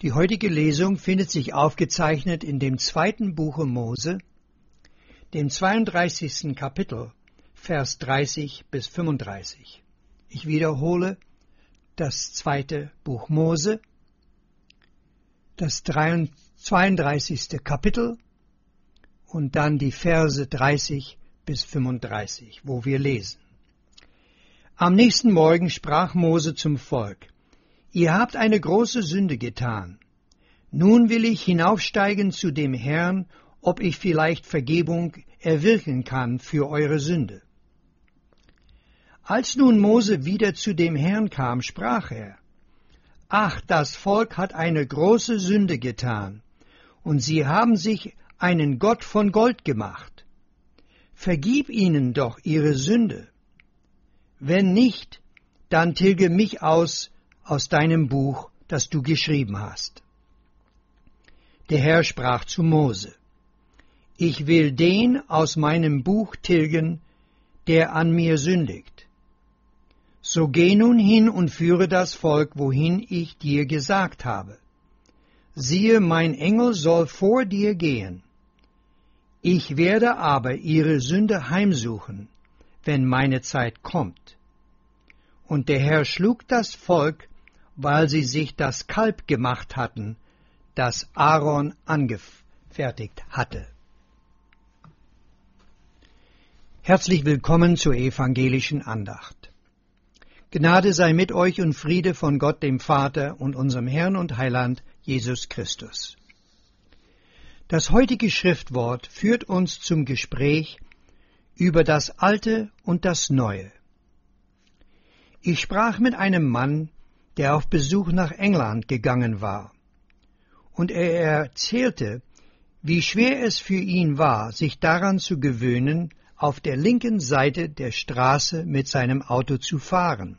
Die heutige Lesung findet sich aufgezeichnet in dem 2. Buche Mose, dem 32. Kapitel, Vers 30 bis 35. Ich wiederhole, das 2. Buch Mose, das 32. Kapitel und dann die Verse 30 bis 35, wo wir lesen. Am nächsten Morgen sprach Mose zum Volk: Ihr habt eine große Sünde getan. Nun will ich hinaufsteigen zu dem Herrn, ob ich vielleicht Vergebung erwirken kann für eure Sünde. Als nun Mose wieder zu dem Herrn kam, sprach er: Ach, das Volk hat eine große Sünde getan, und sie haben sich einen Gott von Gold gemacht. Vergib ihnen doch ihre Sünde. Wenn nicht, dann tilge mich aus deinem Buch, das du geschrieben hast. Der Herr sprach zu Mose: Ich will den aus meinem Buch tilgen, der an mir sündigt. So geh nun hin und führe das Volk, wohin ich dir gesagt habe. Siehe, mein Engel soll vor dir gehen. Ich werde aber ihre Sünde heimsuchen, wenn meine Zeit kommt. Und der Herr schlug das Volk, weil sie sich das Kalb gemacht hatten, das Aaron angefertigt hatte. Herzlich willkommen zur evangelischen Andacht. Gnade sei mit euch und Friede von Gott dem Vater und unserem Herrn und Heiland Jesus Christus. Das heutige Schriftwort führt uns zum Gespräch über das Alte und das Neue. Ich sprach mit einem Mann, der auf Besuch nach England gegangen war, und er erzählte, wie schwer es für ihn war, sich daran zu gewöhnen, auf der linken Seite der Straße mit seinem Auto zu fahren.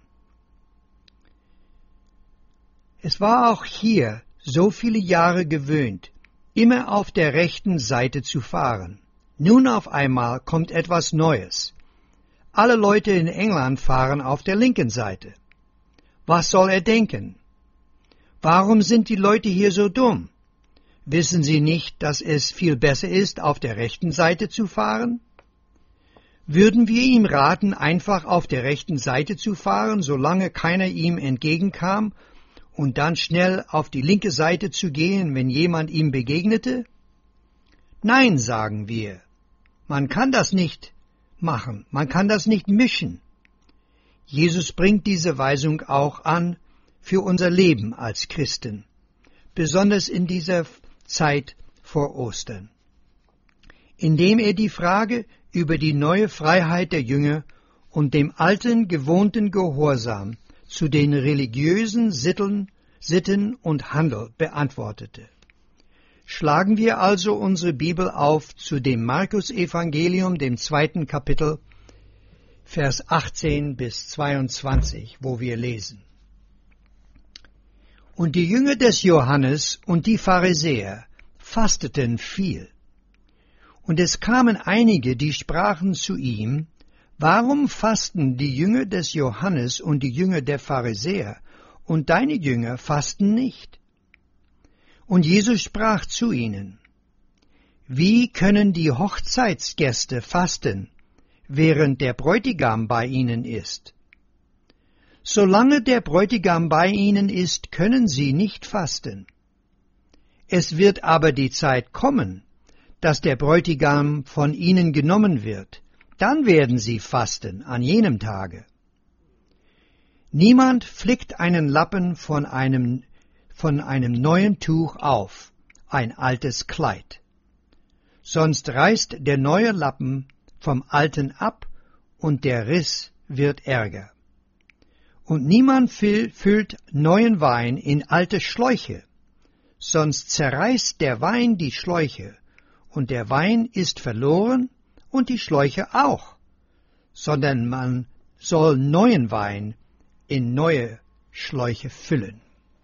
Es war auch hier so viele Jahre gewöhnt, immer auf der rechten Seite zu fahren. Nun auf einmal kommt etwas Neues. Alle Leute in England fahren auf der linken Seite. Was soll er denken? Warum sind die Leute hier so dumm? Wissen sie nicht, dass es viel besser ist, auf der rechten Seite zu fahren? Würden wir ihm raten, einfach auf der rechten Seite zu fahren, solange keiner ihm entgegenkam, und dann schnell auf die linke Seite zu gehen, wenn jemand ihm begegnete? Nein, sagen wir. Man kann das nicht machen, man kann das nicht mischen. Jesus bringt diese Weisung auch an für unser Leben als Christen, besonders in dieser Zeit vor Ostern, indem er die Frage über die neue Freiheit der Jünger und dem alten, gewohnten Gehorsam zu den religiösen Sitten und Handel beantwortete. Schlagen wir also unsere Bibel auf zu dem Markus-Evangelium, dem 2. Kapitel, Vers 18 bis 22, wo wir lesen. Und die Jünger des Johannes und die Pharisäer fasteten viel. Und es kamen einige, die sprachen zu ihm: Warum fasten die Jünger des Johannes und die Jünger der Pharisäer, und deine Jünger fasten nicht? Und Jesus sprach zu ihnen: Wie können die Hochzeitsgäste fasten, während der Bräutigam bei ihnen ist? Solange der Bräutigam bei ihnen ist, können sie nicht fasten. Es wird aber die Zeit kommen, dass der Bräutigam von ihnen genommen wird. Dann werden sie fasten an jenem Tage. Niemand flickt einen Lappen von einem neuen Tuch auf, ein altes Kleid. Sonst reißt der neue Lappen vom alten ab und der Riss wird ärger. Und niemand füllt neuen Wein in alte Schläuche, sonst zerreißt der Wein die Schläuche, und der Wein ist verloren und die Schläuche auch, sondern man soll neuen Wein in neue Schläuche füllen.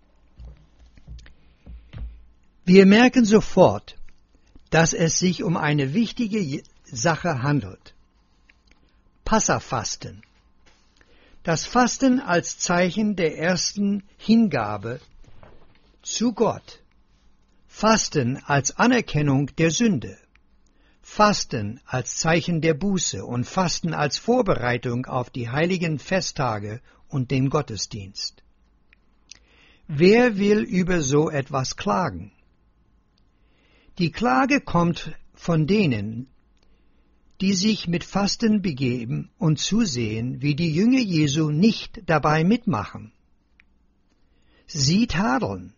Wir merken sofort, dass es sich um eine wichtige Sache handelt. Passafasten. Das Fasten als Zeichen der ersten Hingabe zu Gott. Fasten als Anerkennung der Sünde. Fasten als Zeichen der Buße und Fasten als Vorbereitung auf die heiligen Festtage und den Gottesdienst. Wer will über so etwas klagen? Die Klage kommt von denen, die sich mit Fasten begeben und zusehen, wie die Jünger Jesu nicht dabei mitmachen. Sie tadeln.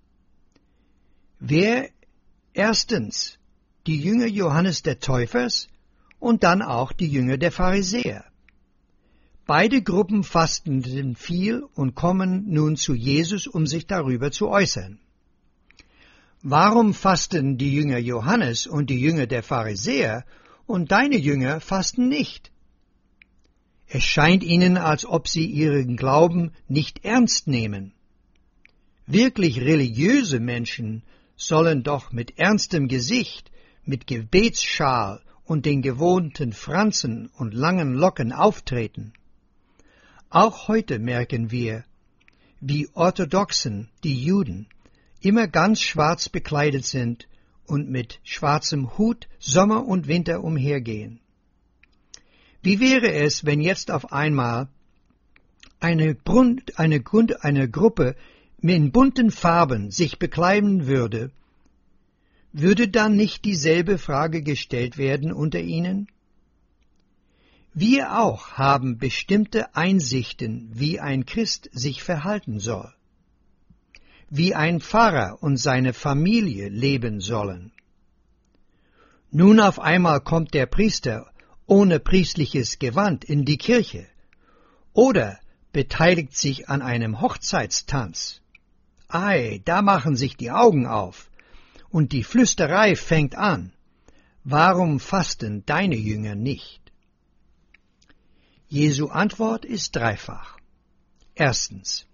Wer erstens die Jünger Johannes der Täufers und dann auch die Jünger der Pharisäer. Beide Gruppen fasteten viel und kommen nun zu Jesus, um sich darüber zu äußern. Warum fasten die Jünger Johannes und die Jünger der Pharisäer und deine Jünger fasten nicht? Es scheint ihnen, als ob sie ihren Glauben nicht ernst nehmen. Wirklich religiöse Menschen sollen doch mit ernstem Gesicht, mit Gebetsschal und den gewohnten Fransen und langen Locken auftreten. Auch heute merken wir, wie Orthodoxen, die Juden, immer ganz schwarz bekleidet sind und mit schwarzem Hut Sommer und Winter umhergehen. Wie wäre es, wenn jetzt auf einmal eine Gruppe in bunten Farben sich bekleiden würde, würde dann nicht dieselbe Frage gestellt werden unter ihnen? Wir auch haben bestimmte Einsichten, wie ein Christ sich verhalten soll, wie ein Pfarrer und seine Familie leben sollen. Nun auf einmal kommt der Priester ohne priestliches Gewand in die Kirche oder beteiligt sich an einem Hochzeitstanz. Ei, da machen sich die Augen auf und die Flüsterei fängt an. Warum fasten deine Jünger nicht? Jesu Antwort ist dreifach. Erstens: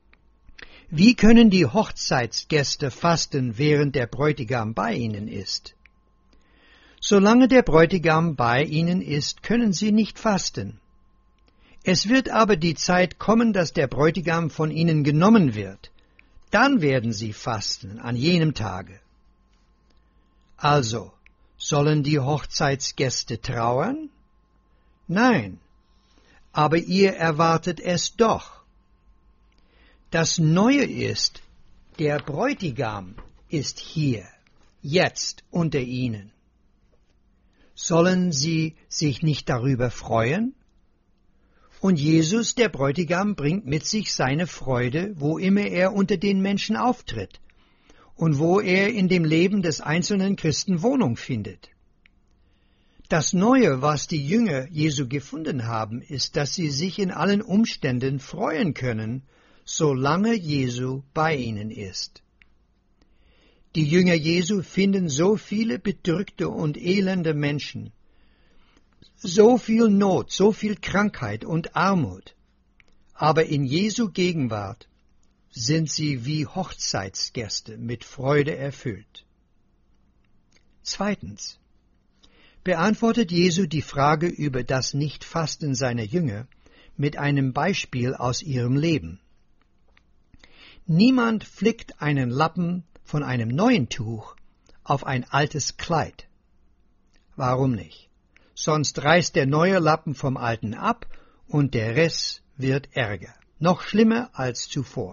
Wie können die Hochzeitsgäste fasten, während der Bräutigam bei ihnen ist? Solange der Bräutigam bei ihnen ist, können sie nicht fasten. Es wird aber die Zeit kommen, dass der Bräutigam von ihnen genommen wird. Dann werden sie fasten an jenem Tage. Also, sollen die Hochzeitsgäste trauern? Nein, aber ihr erwartet es doch. Das Neue ist, der Bräutigam ist hier, jetzt unter ihnen. Sollen sie sich nicht darüber freuen? Und Jesus, der Bräutigam, bringt mit sich seine Freude, wo immer er unter den Menschen auftritt und wo er in dem Leben des einzelnen Christen Wohnung findet. Das Neue, was die Jünger Jesu gefunden haben, ist, dass sie sich in allen Umständen freuen können, solange Jesu bei ihnen ist. Die Jünger Jesu finden so viele bedrückte und elende Menschen, so viel Not, so viel Krankheit und Armut, aber in Jesu Gegenwart sind sie wie Hochzeitsgäste mit Freude erfüllt. Zweitens beantwortet Jesu die Frage über das Nichtfasten seiner Jünger mit einem Beispiel aus ihrem Leben. Niemand flickt einen Lappen von einem neuen Tuch auf ein altes Kleid. Warum nicht? Sonst reißt der neue Lappen vom alten ab und der Rest wird ärger, noch schlimmer als zuvor.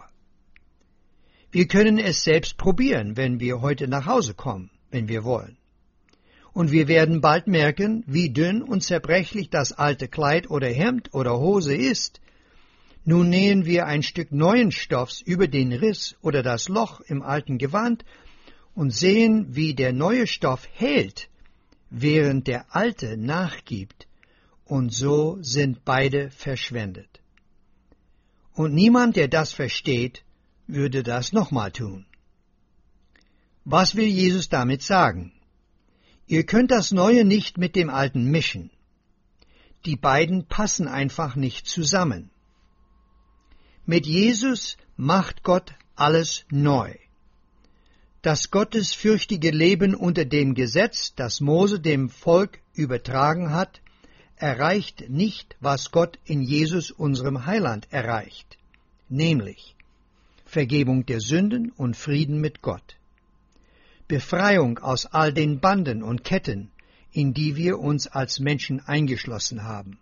Wir können es selbst probieren, wenn wir heute nach Hause kommen, wenn wir wollen. Und wir werden bald merken, wie dünn und zerbrechlich das alte Kleid oder Hemd oder Hose ist. Nun nähen wir ein Stück neuen Stoffs über den Riss oder das Loch im alten Gewand und sehen, wie der neue Stoff hält, während der alte nachgibt, und so sind beide verschwendet. Und niemand, der das versteht, würde das nochmal tun. Was will Jesus damit sagen? Ihr könnt das Neue nicht mit dem Alten mischen. Die beiden passen einfach nicht zusammen. Mit Jesus macht Gott alles neu. Das gottesfürchtige Leben unter dem Gesetz, das Mose dem Volk übertragen hat, erreicht nicht, was Gott in Jesus, unserem Heiland, erreicht, nämlich Vergebung der Sünden und Frieden mit Gott. Befreiung aus all den Banden und Ketten, in die wir uns als Menschen eingeschlossen haben.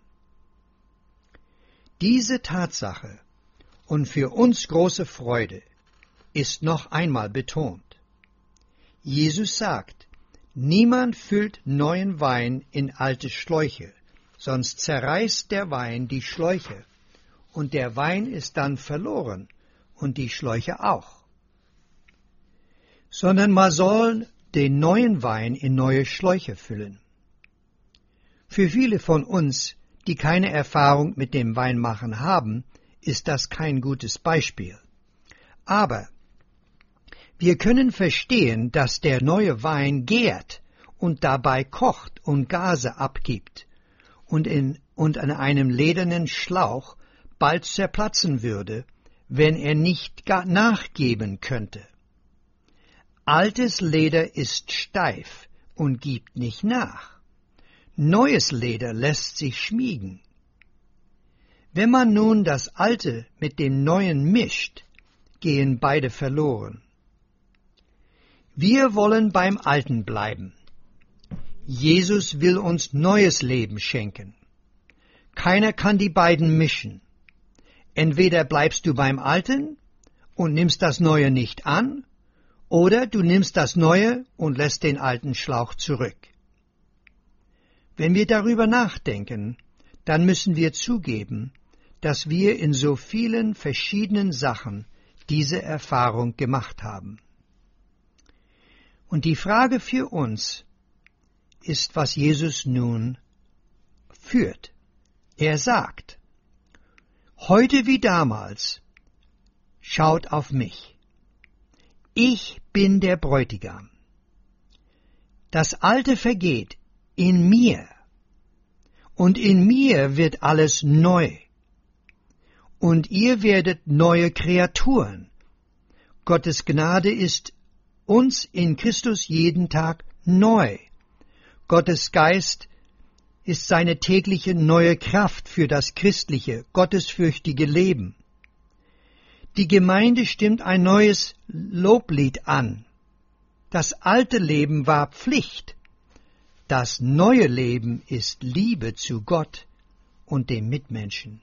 Diese Tatsache und für uns große Freude ist noch einmal betont. Jesus sagt, niemand füllt neuen Wein in alte Schläuche, sonst zerreißt der Wein die Schläuche, und der Wein ist dann verloren und die Schläuche auch. Sondern man soll den neuen Wein in neue Schläuche füllen. Für viele von uns, die keine Erfahrung mit dem Weinmachen haben, ist das kein gutes Beispiel. Aber wir können verstehen, dass der neue Wein gärt und dabei kocht und Gase abgibt und an einem ledernen Schlauch bald zerplatzen würde, wenn er nicht nachgeben könnte. Altes Leder ist steif und gibt nicht nach. Neues Leder lässt sich schmiegen. Wenn man nun das Alte mit dem Neuen mischt, gehen beide verloren. Wir wollen beim Alten bleiben. Jesus will uns neues Leben schenken. Keiner kann die beiden mischen. Entweder bleibst du beim Alten und nimmst das Neue nicht an, oder du nimmst das Neue und lässt den alten Schlauch zurück. Wenn wir darüber nachdenken, dann müssen wir zugeben, dass wir in so vielen verschiedenen Sachen diese Erfahrung gemacht haben. Und die Frage für uns ist, was Jesus nun führt. Er sagt, heute wie damals, schaut auf mich. Ich bin der Bräutigam. Das Alte vergeht in mir, und in mir wird alles neu. Und ihr werdet neue Kreaturen. Gottes Gnade ist uns in Christus jeden Tag neu. Gottes Geist ist seine tägliche neue Kraft für das christliche, gottesfürchtige Leben. Die Gemeinde stimmt ein neues Loblied an. Das alte Leben war Pflicht. Das neue Leben ist Liebe zu Gott und dem Mitmenschen.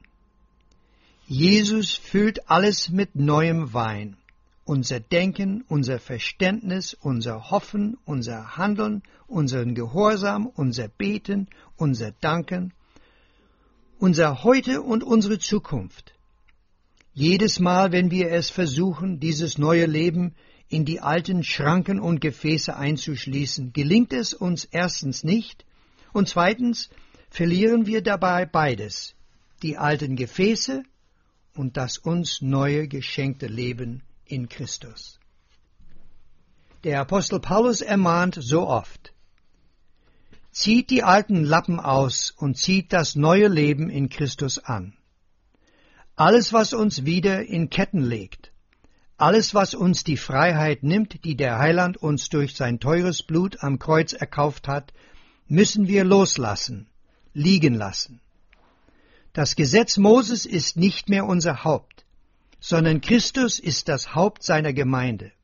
Jesus füllt alles mit neuem Wein. Unser Denken, unser Verständnis, unser Hoffen, unser Handeln, unseren Gehorsam, unser Beten, unser Danken, unser Heute und unsere Zukunft. Jedes Mal, wenn wir es versuchen, dieses neue Leben in die alten Schranken und Gefäße einzuschließen, gelingt es uns erstens nicht und zweitens verlieren wir dabei beides, die alten Gefäße und das uns neue geschenkte Leben in Christus. Der Apostel Paulus ermahnt so oft, zieht die alten Lappen aus und zieht das neue Leben in Christus an. Alles, was uns wieder in Ketten legt, alles, was uns die Freiheit nimmt, die der Heiland uns durch sein teures Blut am Kreuz erkauft hat, müssen wir loslassen, liegen lassen. Das Gesetz Moses ist nicht mehr unser Haupt, sondern Christus ist das Haupt seiner Gemeinde.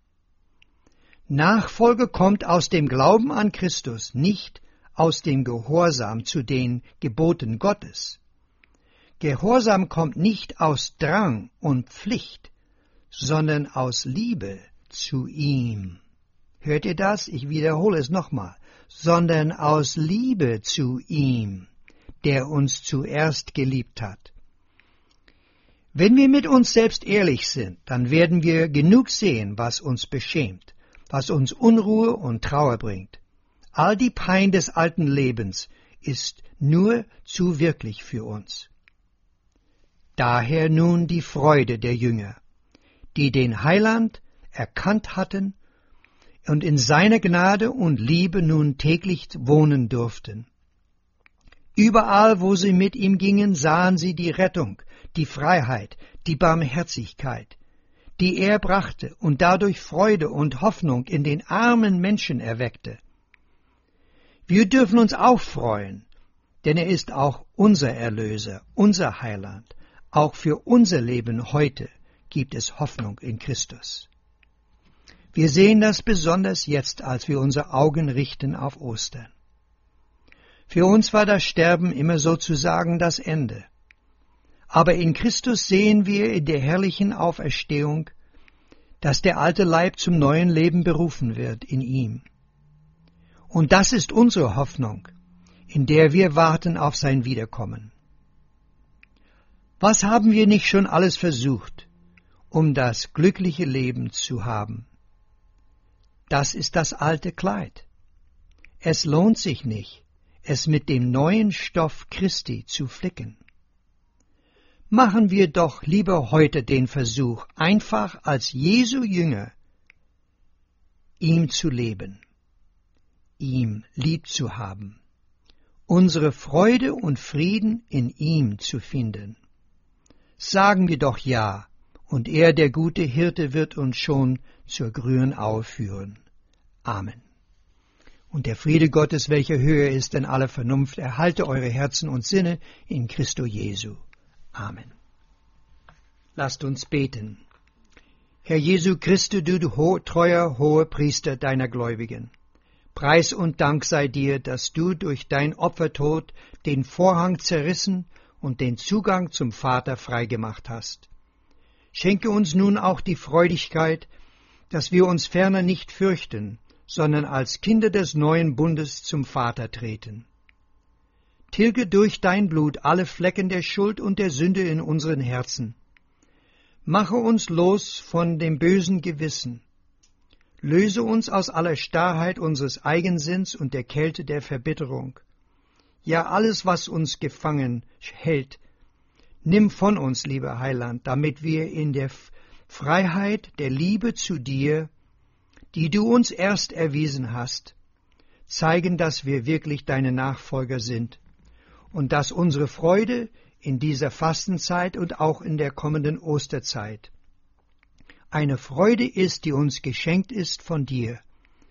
Nachfolge kommt aus dem Glauben an Christus, nicht aus dem Gehorsam zu den Geboten Gottes. Gehorsam kommt nicht aus Drang und Pflicht, sondern aus Liebe zu ihm. Hört ihr das? Ich wiederhole es nochmal. Sondern aus Liebe zu ihm, der uns zuerst geliebt hat. Wenn wir mit uns selbst ehrlich sind, dann werden wir genug sehen, was uns beschämt, was uns Unruhe und Trauer bringt. All die Pein des alten Lebens ist nur zu wirklich für uns. Daher nun die Freude der Jünger, die den Heiland erkannt hatten und in seiner Gnade und Liebe nun täglich wohnen durften. Überall, wo sie mit ihm gingen, sahen sie die Rettung, die Freiheit, die Barmherzigkeit, die er brachte und dadurch Freude und Hoffnung in den armen Menschen erweckte. Wir dürfen uns auch freuen, denn er ist auch unser Erlöser, unser Heiland, auch für unser Leben heute, gibt es Hoffnung in Christus. Wir sehen das besonders jetzt, als wir unsere Augen richten auf Ostern. Für uns war das Sterben immer sozusagen das Ende. Aber in Christus sehen wir in der herrlichen Auferstehung, dass der alte Leib zum neuen Leben berufen wird in ihm. Und das ist unsere Hoffnung, in der wir warten auf sein Wiederkommen. Was haben wir nicht schon alles versucht, um das glückliche Leben zu haben? Das ist das alte Kleid. Es lohnt sich nicht, es mit dem neuen Stoff Christi zu flicken. Machen wir doch lieber heute den Versuch, einfach als Jesu Jünger ihm zu leben, ihm lieb zu haben, unsere Freude und Frieden in ihm zu finden. Sagen wir doch ja, und er, der gute Hirte, wird uns schon zur grünen Aue führen. Amen. Und der Friede Gottes, welcher höher ist denn alle Vernunft, erhalte eure Herzen und Sinne in Christo Jesu. Amen. Lasst uns beten. Herr Jesu Christus, du treuer Hohepriester deiner Gläubigen, Preis und Dank sei dir, dass du durch dein Opfertod den Vorhang zerrissen und den Zugang zum Vater freigemacht hast. Schenke uns nun auch die Freudigkeit, dass wir uns ferner nicht fürchten, sondern als Kinder des neuen Bundes zum Vater treten. Tilge durch dein Blut alle Flecken der Schuld und der Sünde in unseren Herzen. Mache uns los von dem bösen Gewissen. Löse uns aus aller Starrheit unseres Eigensinns und der Kälte der Verbitterung. Ja, alles, was uns gefangen hält, nimm von uns, lieber Heiland, damit wir in der Freiheit der Liebe zu dir, die du uns erst erwiesen hast, zeigen, dass wir wirklich deine Nachfolger sind und dass unsere Freude in dieser Fastenzeit und auch in der kommenden Osterzeit eine Freude ist, die uns geschenkt ist von dir.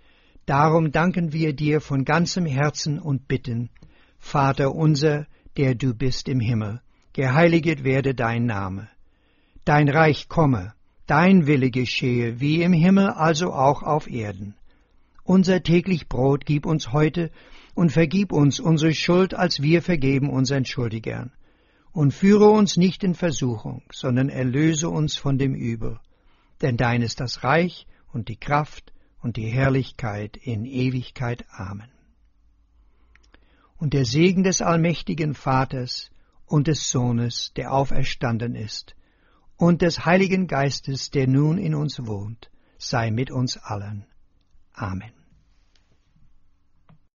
Darum danken wir dir von ganzem Herzen und bitten, Vater unser, der du bist im Himmel, geheiliget werde dein Name. Dein Reich komme, dein Wille geschehe, wie im Himmel, also auch auf Erden. Unser täglich Brot gib uns heute und vergib uns unsere Schuld, als wir vergeben unseren Schuldigern. Und führe uns nicht in Versuchung, sondern erlöse uns von dem Übel. Denn dein ist das Reich und die Kraft und die Herrlichkeit in Ewigkeit. Amen. Und der Segen des allmächtigen Vaters und des Sohnes, der auferstanden ist, und des Heiligen Geistes, der nun in uns wohnt, sei mit uns allen. Amen.